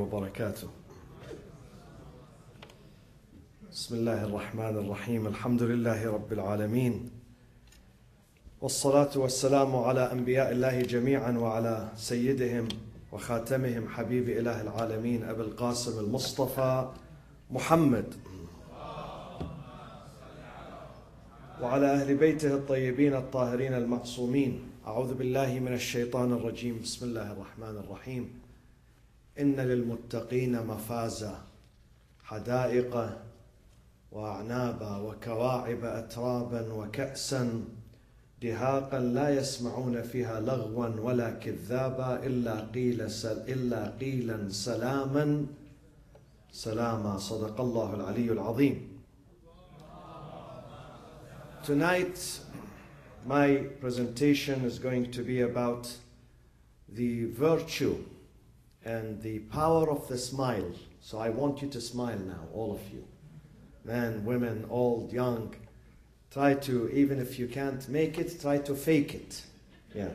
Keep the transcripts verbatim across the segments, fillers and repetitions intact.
وبركاته. بسم الله الرحمن الرحيم. الحمد لله رب العالمين، والصلاة والسلام على أنبياء الله جميعا وعلى سيدهم وخاتمهم حبيب إله العالمين أبي القاسم المصطفى محمد وعلى أهل بيته الطيبين الطاهرين المعصومين. أعوذ بالله من الشيطان الرجيم. بسم الله الرحمن الرحيم. إن للمتقين مفازا حدائق وأعنابا وكواعب أترابا وكأسا دهاقا لا يسمعون فيها لغوا ولا كذابا إلا قيل سل إلا قيلا سلاما سلاما. صدق الله العلي العظيم. Tonight, my presentation is going to be about the virtue and the power of the smile. So I want you to smile now, all of you. Men, women, old, young. Try to, even if you can't make it, try to fake it. Yeah.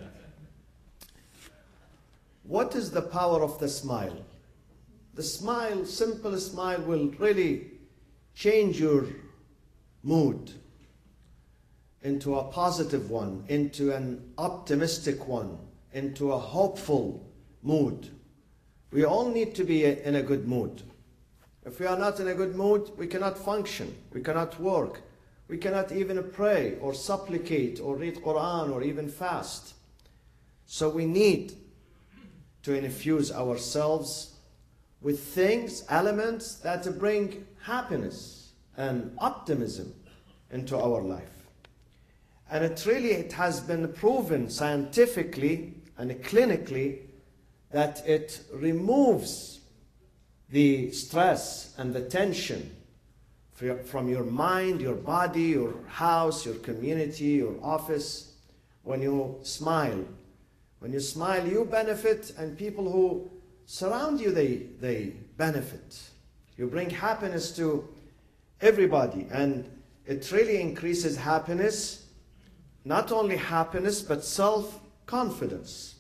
What is the power of the smile? The smile, simple smile, will really change your mood into a positive one, into an optimistic one, into a hopeful mood. We all need to be in a good mood. If we are not in a good mood, we cannot function, we cannot work, we cannot even pray or supplicate or read Quran or even fast. So we need to infuse ourselves with things, elements that bring happiness and optimism into our life. And it really, it has been proven scientifically and clinically that it removes the stress and the tension from your mind, your body, your house, your community, your office. When you smile, when you smile, you benefit, and people who surround you, they, they benefit. You bring happiness to everybody, and it really increases happiness. Not only happiness, but self-confidence.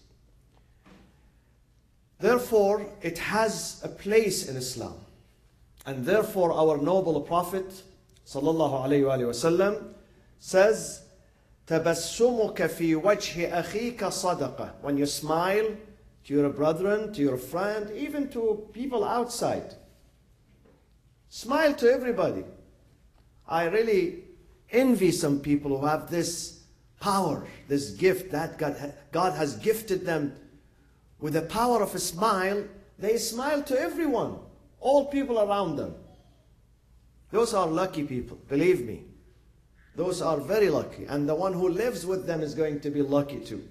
Therefore, it has a place in Islam. And therefore, our noble Prophet, sallallahu alayhi wa sallam, says, تَبَسُّمُكَ فِي وَجْهِ أَخِيكَ صَدَقَةً. When you smile to your brethren, to your friend, even to people outside. Smile to everybody. I really envy some people who have this power, this gift that God, God has gifted them with the power of a smile. They smile to everyone, all people around them. Those are lucky people, believe me. Those are very lucky, and the one who lives with them is going to be lucky too.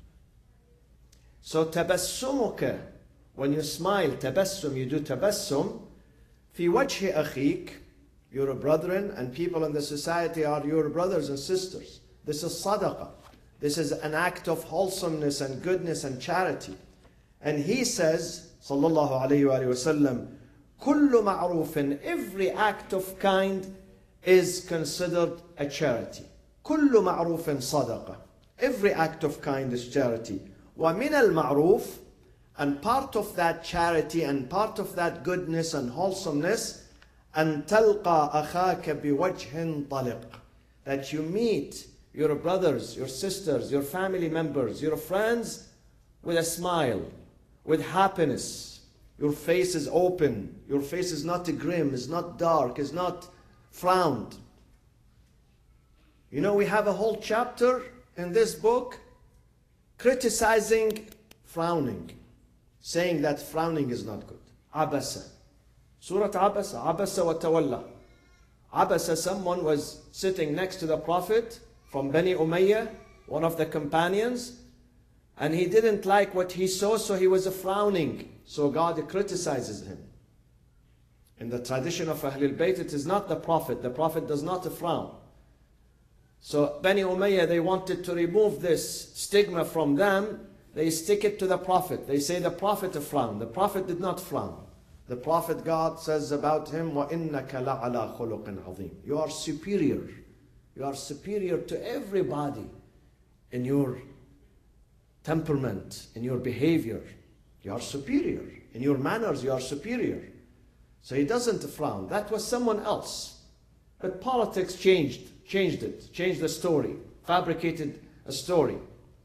So tabassumuka, when you smile, tabassum, you do tabassum, fi wajhi akhik, your brethren and people in the society are your brothers and sisters. This is sadaqah. This is an act of wholesomeness and goodness and charity. And he says, sallallahu alayhi wa sallam, kullu ma'rufin, every act of kind is considered a charity. Kullu ma'rufin sadaqah. Every act of kind is charity. Wa min al-ma'ruf, and part of that charity and part of that goodness and wholesomeness, an talqa akhaka biwajhin taliq, that you meet your brothers, your sisters, your family members, your friends with a smile, with happiness. Your face is open. Your face is not grim, is not dark, is not frowned. You know, we have a whole chapter in this book criticizing frowning, saying that frowning is not good. Abasa. Surah Abasa, Abasa wa tawalla. Abasa, someone was sitting next to the Prophet from Bani Umayyah, one of the companions, and he didn't like what he saw, so he was frowning. So God criticizes him. In the tradition of Ahlul Bayt, it is not the Prophet. The Prophet does not frown. So Bani Umayyah, they wanted to remove this stigma from them. They stick it to the Prophet. They say the Prophet frowned. The Prophet did not frown. The Prophet, God says about him, وَإِنَّكَ لَعَلَى خُلُقٍ عَظِيمٍ. You are superior. You are superior to everybody in your temperament, in your behavior. You are superior. In your manners, you are superior. So he doesn't frown. That was someone else. But politics changed, changed it, changed the story, fabricated a story.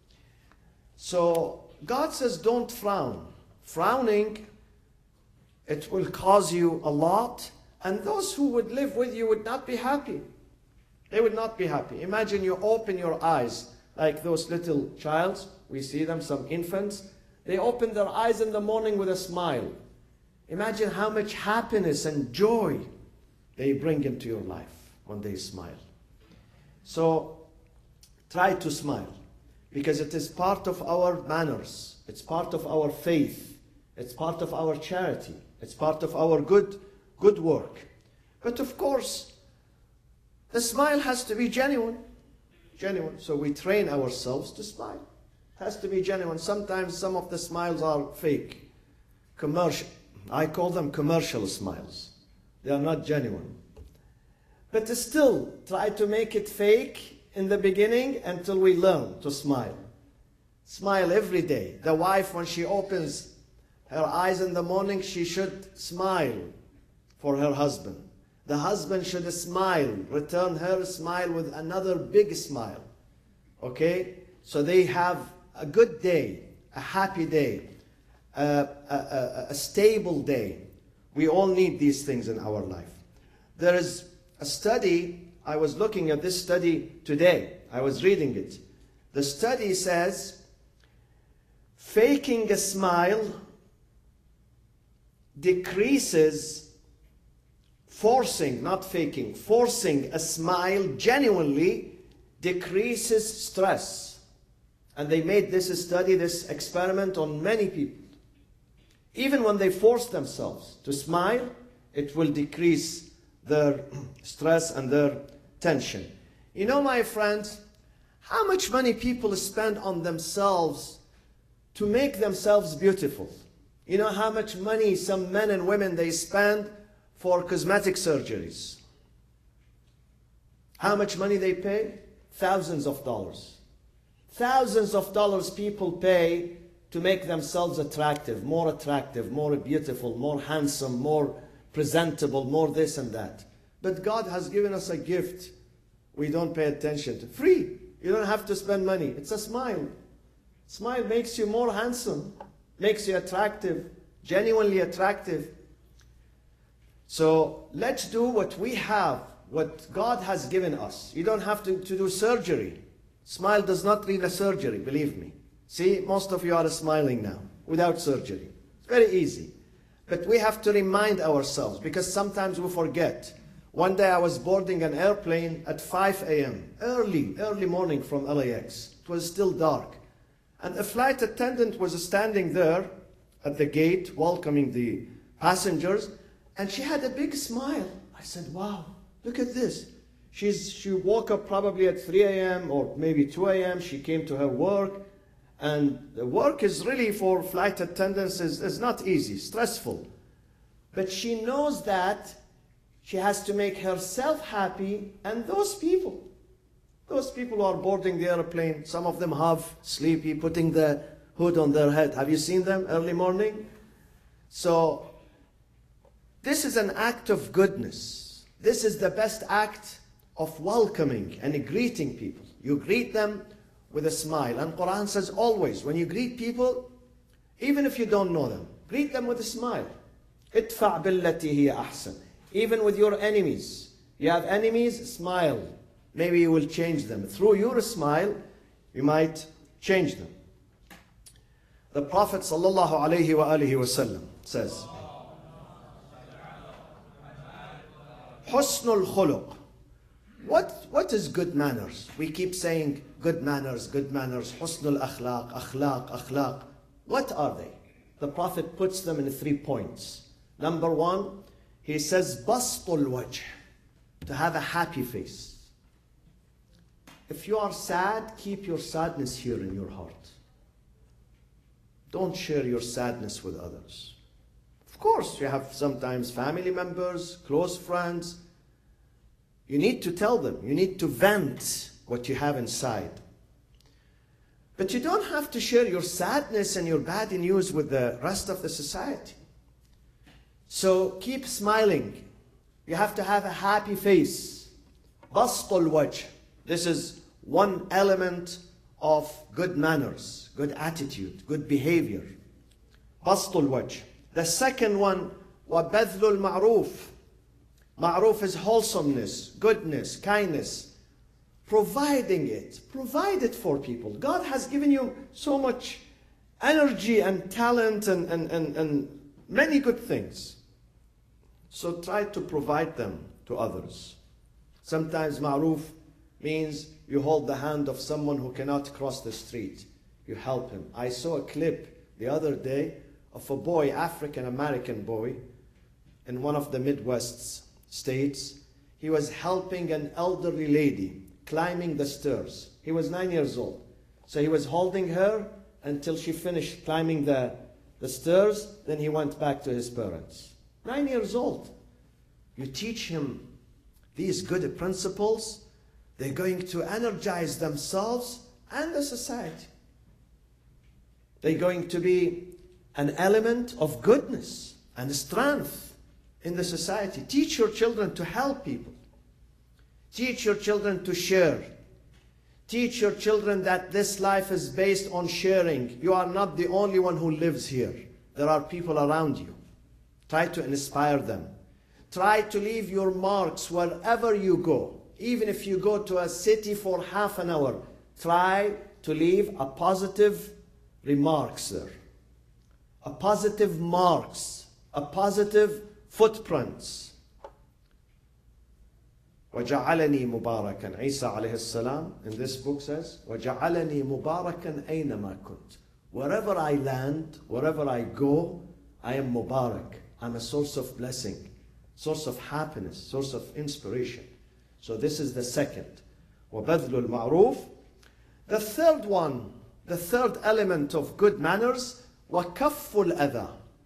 So God says, don't frown. Frowning, it will cause you a lot, and those who would live with you would not be happy. They would not be happy. Imagine you open your eyes like those little childs. We see them, some infants. They open their eyes in the morning with a smile. Imagine how much happiness and joy they bring into your life when they smile. So try to smile, because it is part of our manners. It's part of our faith. It's part of our charity. It's part of our good, good work. But of course, the smile has to be genuine. Genuine. So we train ourselves to smile. It has to be genuine. Sometimes some of the smiles are fake, commercial. I call them commercial smiles. They are not genuine. But still, try to make it fake in the beginning until we learn to smile. Smile every day. The wife, when she opens her eyes in the morning, she should smile for her husband. The husband should smile, return her smile with another big smile. Okay? So they have a good day, a happy day, a, a, a, a stable day. We all need these things in our life. There is a study, I was looking at this study today. I was reading it. The study says, faking a smile decreases, forcing, not faking, forcing a smile genuinely decreases stress. And they made this study, this experiment on many people. Even when they force themselves to smile, it will decrease their stress and their tension. You know, my friends, how much money people spend on themselves to make themselves beautiful? You know how much money some men and women, they spend for cosmetic surgeries? How much money they pay? Thousands of dollars. Thousands of dollars people pay to make themselves attractive, more attractive, more beautiful, more handsome, more presentable, more this and that. But God has given us a gift we don't pay attention to. Free. You don't have to spend money. It's a smile. Smile makes you more handsome, makes you attractive, genuinely attractive. So let's do what we have, what God has given us. You don't have to, to do surgery. Smile does not need a surgery, believe me. See, most of you are smiling now, without surgery. It's very easy. But we have to remind ourselves, because sometimes we forget. One day I was boarding an airplane at five A M, early, early morning from L A X. It was still dark. And a flight attendant was standing there at the gate, welcoming the passengers, and she had a big smile. I said, wow, look at this. She's, she woke up probably at three A M or maybe two A M She came to her work. And the work is really, for flight attendants, is, is not easy, stressful. But she knows that she has to make herself happy, and those people, those people who are boarding the airplane, some of them have sleepy, putting the hood on their head. Have you seen them early morning? So this is an act of goodness. This is the best act of welcoming and greeting people. You greet them with a smile. And Quran says always, when you greet people, even if you don't know them, greet them with a smile. Idfa' billati hiya ahsan. Even with your enemies. You have enemies, smile. Maybe you will change them. Through your smile, you might change them. The Prophet sallallahu alayhi wa alihi wa sallam says, Husnul khuluq. What, what is good manners? We keep saying good manners, good manners, husnul akhlaq, akhlaq, akhlaq. What are they? The Prophet puts them in three points. Number one, he says, bastul wajh, to have a happy face. If you are sad, keep your sadness here in your heart. Don't share your sadness with others. Of course, you have sometimes family members, close friends. You need to tell them. You need to vent what you have inside. But you don't have to share your sadness and your bad news with the rest of the society. So keep smiling. You have to have a happy face. Bastul wajh. This is one element of good manners, good attitude, good behavior. Bastul wajh. The second one, وَبَذْلُ الْمَعْرُوفِ. Ma'ruf is wholesomeness, goodness, kindness. Providing it. Provide it for people. God has given you so much energy and talent and, and, and, and many good things. So try to provide them to others. Sometimes ma'ruf means you hold the hand of someone who cannot cross the street. You help him. I saw a clip the other day of a boy, African-American boy, in one of the Midwest states. He was helping an elderly lady climbing the stairs. He was nine years old. So he was holding her until she finished climbing the, the stairs. Then he went back to his parents. Nine years old. You teach him these good principles, they're going to energize themselves and the society. They're going to be an element of goodness and strength in the society. Teach your children to help people. Teach your children to share. Teach your children that this life is based on sharing. You are not the only one who lives here. There are people around you. Try to inspire them. Try to leave your marks wherever you go. Even if you go to a city for half an hour, try to leave a positive remarks there. A positive marks. A positive footprints. وَجَعَلَنِي مُبَارَكًا. Isa alayhi salam in this book says, وَجَعَلَنِي مُبَارَكًا أَيْنَمَا كُنْتُ. Wherever I land, wherever I go, I am Mubarak. I'm a source of blessing, source of happiness, source of inspiration. So this is the second. وَبَذْلُ الْمَعْرُوفِ. The third one, the third element of good manners, وَكَفُّ الْأَذَى.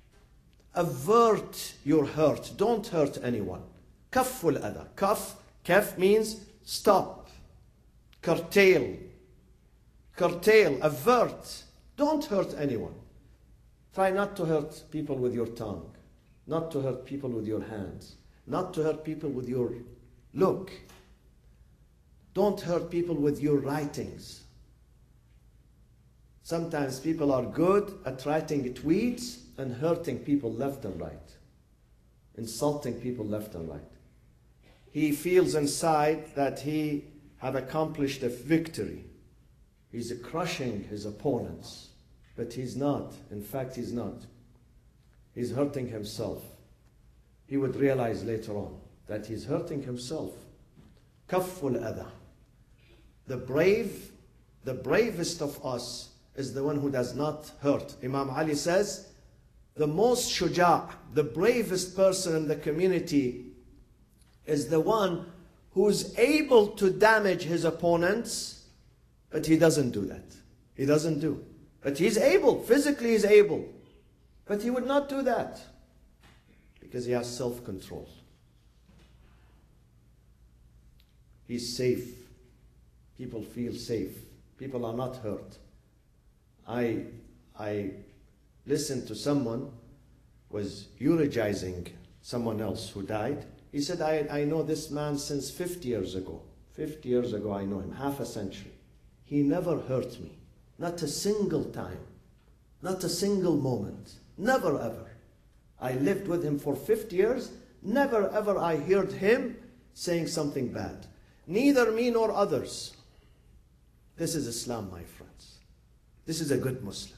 Avert your hurt. Don't hurt anyone. كَفُّ الْأَذَى. Kaf, kaf means stop, curtail, curtail, avert. Don't hurt anyone. Try not to hurt people with your tongue. Not to hurt people with your hands. Not to hurt people with your look. Don't hurt people with your writings. Sometimes people are good at writing tweets and hurting people left and right. Insulting people left and right. He feels inside that he have accomplished a victory. He's crushing his opponents. But he's not. In fact, he's not. He's hurting himself. He would realize later on that he's hurting himself. Kafful adha. The brave, the bravest of us is the one who does not hurt. Imam Ali says, the most shuja', the bravest person in the community is the one who's able to damage his opponents, but he doesn't do that. He doesn't do. But he's able, physically he's able. But he would not do that because he has self-control. He's safe. People feel safe. People are not hurt. I, I listened to someone was eulogizing someone else who died. He said, I, I know this man since fifty years ago. fifty years ago I know him, half a century. He never hurt me. Not a single time. Not a single moment. Never ever. I lived with him for fifty years. Never ever I heard him saying something bad. Neither me nor others. This is Islam, my friends. This is a good Muslim.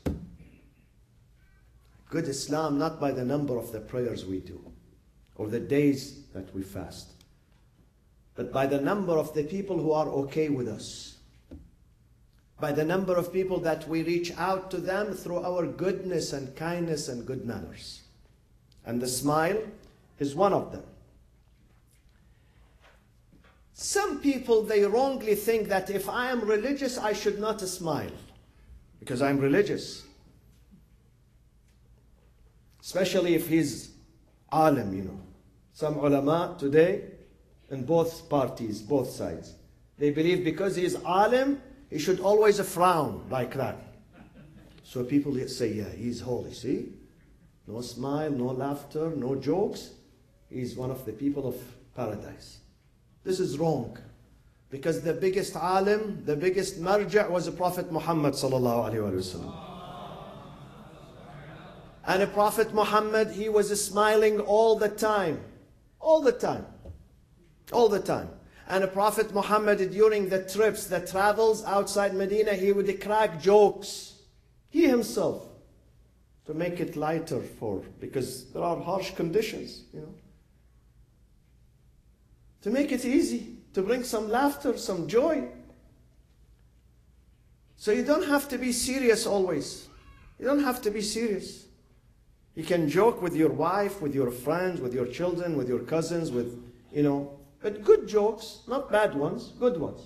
Good Islam, not by the number of the prayers we do, or the days that we fast, but by the number of the people who are okay with us, by the number of people that we reach out to them through our goodness and kindness and good manners. And the smile is one of them. Some people, they wrongly think that if I am religious, I should not smile because I'm religious. Especially if he's alim, you know. Some ulama today, in both parties, both sides, they believe because he's alim, he should always frown like that. So people say, yeah, he's holy, see? no smile, no laughter, no jokes, he's one of the people of paradise. This is wrong. Because the biggest alim, the biggest marja' was the Prophet Muhammad sallallahu alaihi wasallam. And the Prophet Muhammad, he was smiling all the time. All the time. All the time. And the Prophet Muhammad, during the trips, the travels outside Medina, he would crack jokes. He himself. To make it lighter for, because there are harsh conditions, you know. To make it easy, to bring some laughter, some joy. So you don't have to be serious always. You don't have to be serious. You can joke with your wife, with your friends, with your children, with your cousins, with, you know, but good jokes, not bad ones, good ones.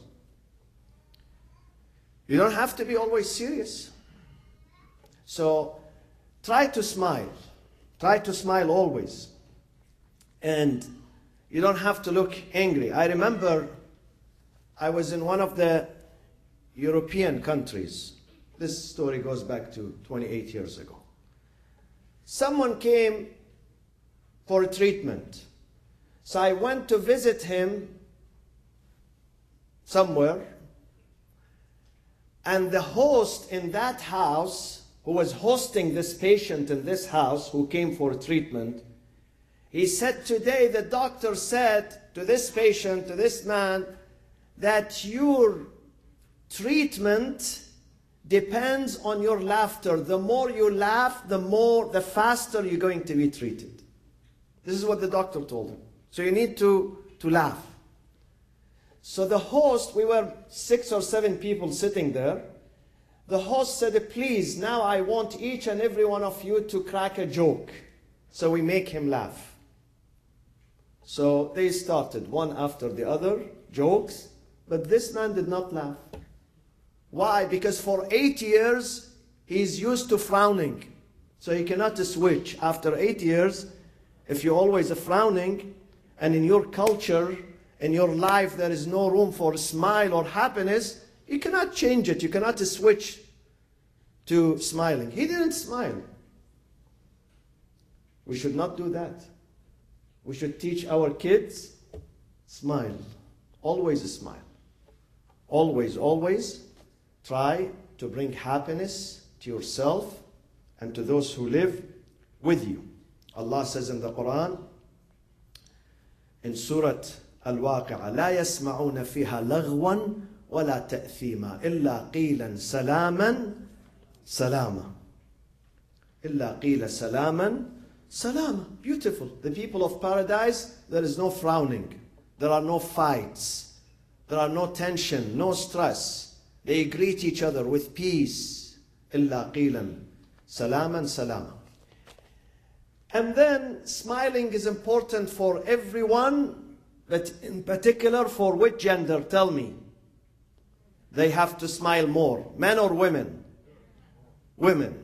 You don't have to be always serious. So try to smile. Try to smile always. And you don't have to look angry. I remember I was in one of the European countries. This story goes back to twenty-eight years ago. Someone came for a treatment. So I went to visit him somewhere. And the host in that house, who was hosting this patient in this house who came for treatment, he said, today the doctor said to this patient, to this man, that your treatment depends on your laughter. The more you laugh, the more, the faster you're going to be treated. This is what the doctor told him. So you need to, to laugh. So the host, we were six or seven people sitting there. The host said, please, now I want each and every one of you to crack a joke. So we make him laugh. So they started one after the other, jokes, but this man did not laugh. Why? Because for eight years, he's used to frowning. So he cannot switch. After eight years, if you're always frowning, and in your culture, in your life, there is no room for smile or happiness, you cannot change it. You cannot switch to smiling. He didn't smile. We should not do that. We should teach our kids, smile. Always smile. Always, always try to bring happiness to yourself and to those who live with you. Allah says in the Quran, in Surah Al-Waqi'ah, لا يسمعون فيها لغوا ولا تأثيما إلا قيلا سلاما سلاما إلا قيل سلاما سلاما. Beautiful. The people of paradise, there is no frowning. There are no fights. There are no tension, no stress. They greet each other with peace. إلا قيلا سلاما سلاما. And then smiling is important for everyone, but in particular for which gender? Tell me. They have to smile more. Men or women? Women.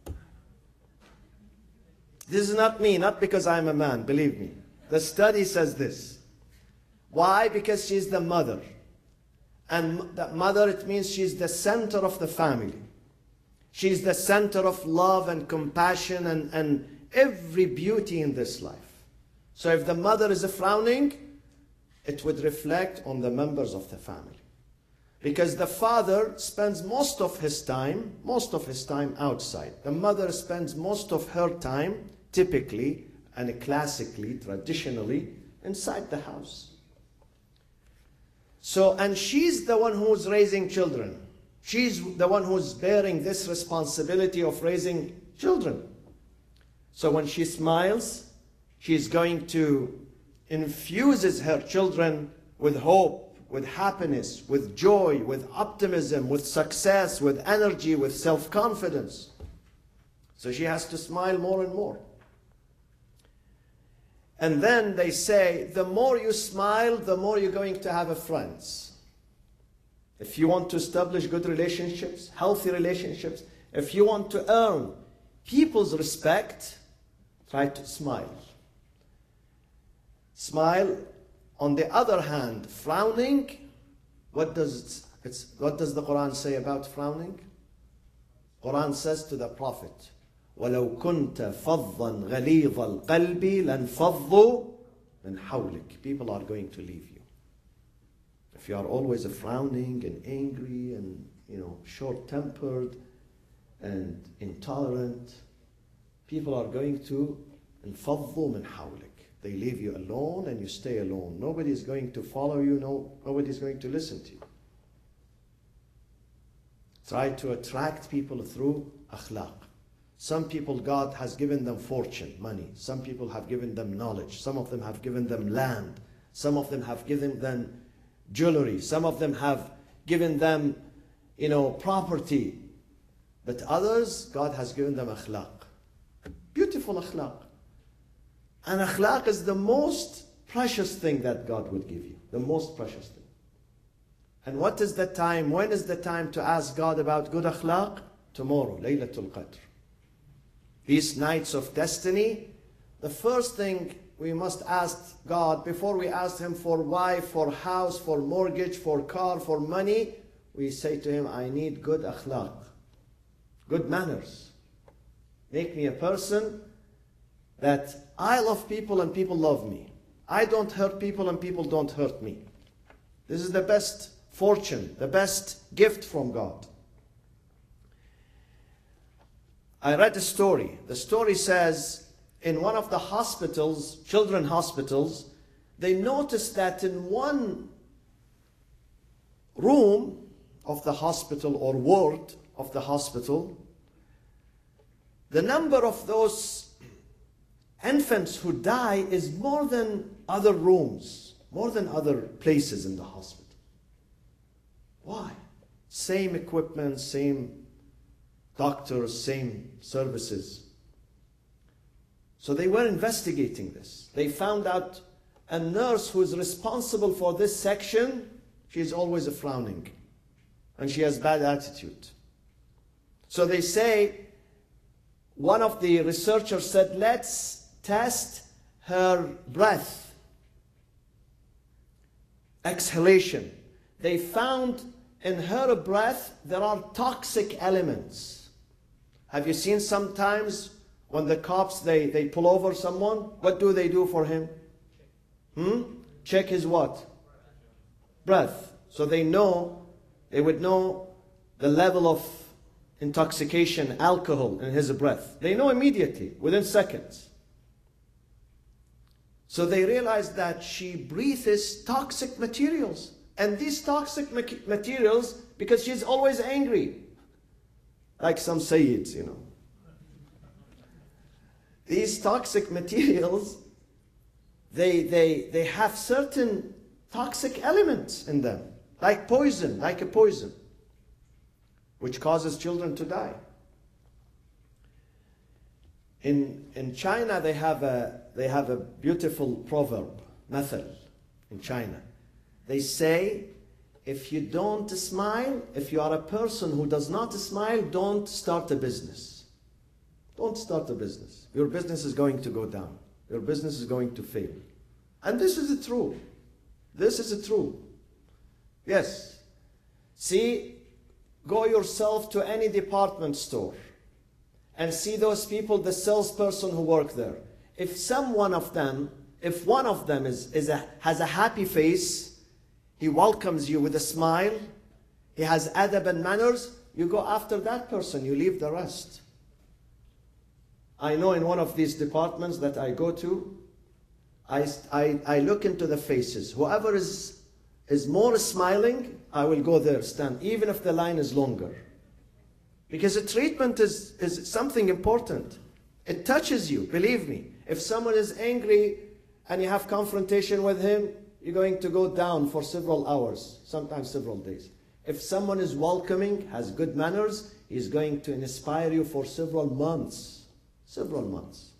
This is not me, not because I'm a man, believe me. The study says this. Why? Because she's the mother. And that mother, it means she's the center of the family. She's the center of love and compassion and, and every beauty in this life. So if the mother is frowning, it would reflect on the members of the family. Because the father spends most of his time, most of his time outside. The mother spends most of her time, typically and classically, traditionally, inside the house. So, and she's the one who's raising children. She's the one who's bearing this responsibility of raising children. So when she smiles, she's going to infuse her children with hope, with happiness, with joy, with optimism, with success, with energy, with self-confidence. So she has to smile more and more. And then they say, the more you smile, the more you're going to have friends. If you want to establish good relationships, healthy relationships, if you want to earn people's respect, try to smile. Smile. On the other hand, frowning, what does, it's, what does the Quran say about frowning? Quran says to the Prophet, وَلَوْ كُنْتَ فَضًّا غَلِيظَ الْقَلْبِ لَانْفَضُّوا مِنْ حَوْلِكَ. People are going to leave you. If you are always frowning and angry and, you know, short-tempered and intolerant, people are going to انفضوا من حولك. They leave you alone and you stay alone. Nobody is going to follow you. No, nobody is going to listen to you. Try to attract people through akhlaq. Some people, God has given them fortune, money. Some people have given them knowledge. Some of them have given them land. Some of them have given them jewelry. Some of them have given them, you know, property. But others, God has given them akhlaq. Beautiful akhlaq. And akhlaq is the most precious thing that God would give you. The most precious thing. And what is the time? When is the time to ask God about good akhlaq? Tomorrow, Laylatul Qadr. These nights of destiny, the first thing we must ask God, before we ask Him for wife, for house, for mortgage, for car, for money, we say to Him, I need good akhlaq, good manners. Make me a person that I love people and people love me. I don't hurt people and people don't hurt me. This is the best fortune, the best gift from God. I read a story. The story says, in one of the hospitals, children hospitals, they noticed that in one room of the hospital or ward of the hospital, the number of those infants who die is more than other rooms, more than other places in the hospital. Why? Same equipment, same doctors, same services. So they were investigating this. They found out a nurse who is responsible for this section, she is always frowning. And she has bad attitude. So they say, one of the researchers said, let's test her breath, exhalation. They found in her breath there are toxic elements. Have you seen sometimes when the cops, they, they pull over someone, what do they do for him? Hmm? Check his what? Breath. So they know, they would know the level of intoxication, alcohol in his breath. They know immediately, within seconds. So they realized that she breathes toxic materials. And these toxic materials, because she's always angry. Like some Sayyids, you know. These toxic materials, they, they, they have certain toxic elements in them. Like poison, like a poison. Which causes children to die. In, in China, they have, a, they have a beautiful proverb, mathal, in China. They say, if you don't smile, if you are a person who does not smile, don't start a business. Don't start a business. Your business is going to go down. Your business is going to fail. And this is true. This is true. Yes. See, go yourself to any department store and see those people, the salesperson who work there. If some one of them, if one of them is, is a, has a happy face, he welcomes you with a smile, he has adab and manners, you go after that person, you leave the rest. I know in one of these departments that I go to, I, I, I look into the faces. Whoever is, is more smiling, I will go there, stand, even if the line is longer. Because the treatment is, is something important. It touches you, believe me. If someone is angry and you have confrontation with him, you're going to go down for several hours, sometimes several days. If someone is welcoming, has good manners, he's going to inspire you for several months. Several months.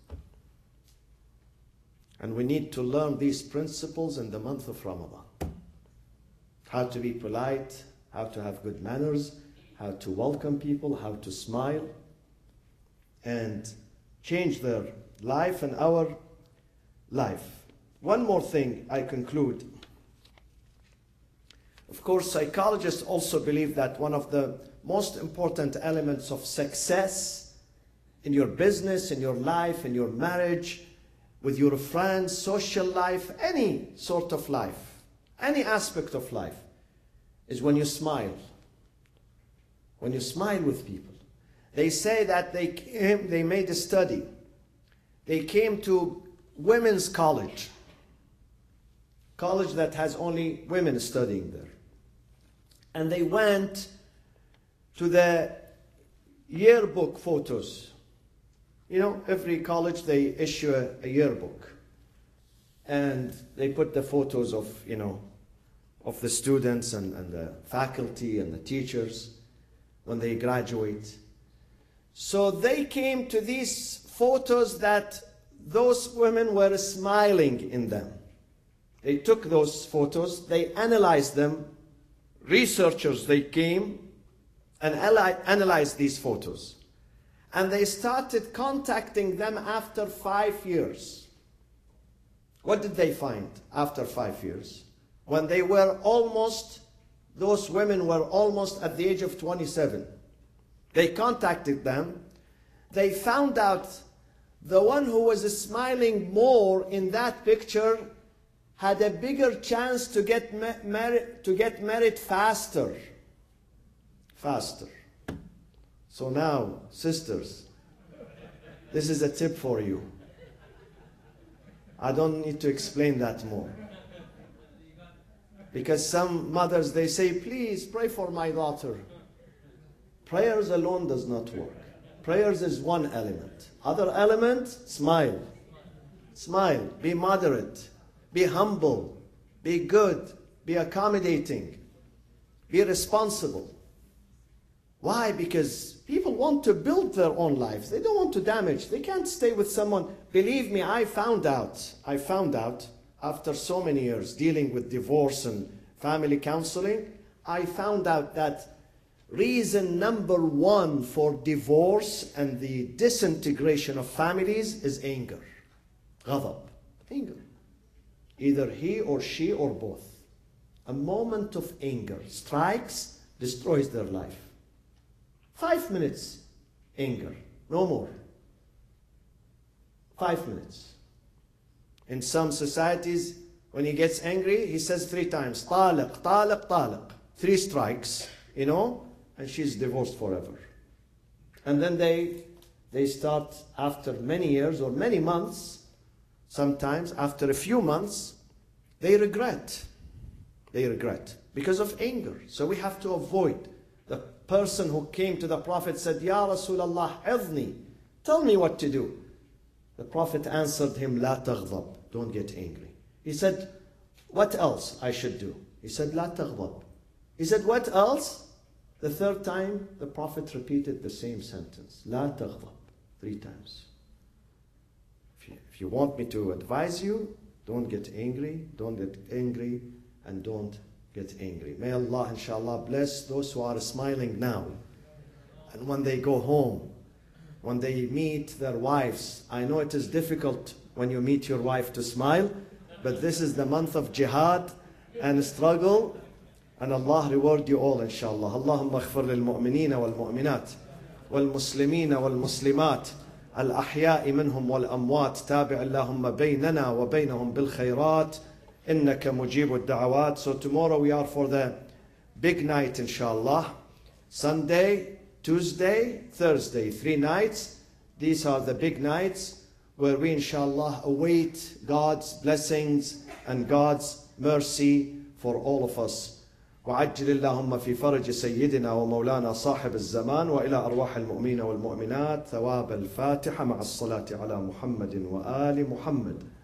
And we need to learn these principles in the month of Ramadan. How to be polite, how to have good manners, how to welcome people, how to smile, and change their life and our life. One more thing, I conclude. Of course, psychologists also believe that one of the most important elements of success in your business, in your life, in your marriage, with your friends, social life, any sort of life, any aspect of life, is when you smile. When you smile with people. They say that they came, they made a study. They came to women's college. College that has only women studying there. And they went to the yearbook photos. You know, every college they issue a, a yearbook. And they put the photos of, you know, of the students and, and the faculty and the teachers when they graduate. So they came to these photos that those women were smiling in them. They took those photos, they analyzed them. Researchers, they came and analyzed these photos. And they started contacting them after five years. What did they find after five years? When they were almost, those women were almost at the age of twenty-seven. They contacted them. They found out the one who was smiling more in that picture had a bigger chance to get ma married, to get married faster. Faster. So now, sisters, this is a tip for you. I don't need to explain that more. Because some mothers, they say, please pray for my daughter. Prayers alone does not work. Prayers is one element. Other element, smile. Smile. Be moderate. Be humble. Be good. Be accommodating. Be responsible. Why? Because people want to build their own lives. They don't want to damage. They can't stay with someone. Believe me, I found out. I found out after so many years dealing with divorce and family counseling, I found out that reason number one for divorce and the disintegration of families is anger. Ghadab. Anger. Either he or she or both. A moment of anger strikes, destroys their life. Five minutes anger, no more. Five minutes. In some societies, when he gets angry, he says three times, طالق, طالق, طالق. Three strikes, you know, and she's divorced forever. And then they, they start, after many years or many months, sometimes after a few months, they regret. They regret because of anger. So we have to avoid. The person who came to the Prophet said, Ya Rasulallah, عظني, tell me what to do. The Prophet answered him, لا تغضب, don't get angry. He said, what else I should do? He said, لا تغضب. He said, what else? The third time, the Prophet repeated the same sentence, لا تغضب, three times. If you, if you want me to advise you, don't get angry, don't get angry, and don't get angry. May Allah, inshallah, bless those who are smiling now. And when they go home, when they meet their wives, I know it is difficult when you meet your wife to smile, but this is the month of jihad and struggle, and Allah reward you all, inshallah. Allahumma aghfir lil mu'minina wal mu'minat wal muslimina wal muslimat al ahya'i minhum wal amwat tabi' Allahumma baynana wa baynahum bil khayrat innaka mujibud da'awat. So tomorrow we are for the big night, inshallah. Sunday, Tuesday, Thursday, three nights. These are the big nights where we, inshallah, await God's blessings and God's mercy for all of us. وعجل اللهم في فرج سيدنا ومولانا صاحب الزمان وإلى أرواح المؤمنين والمؤمنات ثواب الفاتحة مع الصلاة على محمد وآل محمد.